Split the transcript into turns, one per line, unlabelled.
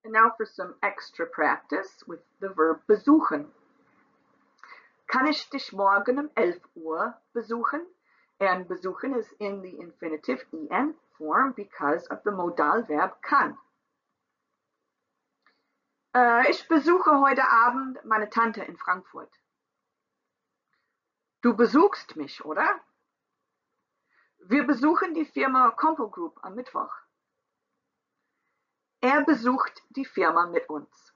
And now for some extra practice with the verb besuchen. Kann ich dich morgen um 11 Uhr besuchen? And besuchen is in the infinitive en form because of the modal verb kann. Ich besuche heute Abend meine Tante in Frankfurt. Du besuchst mich, oder? Wir besuchen die Firma Compo Group am Mittwoch. Er besucht die Firma mit uns.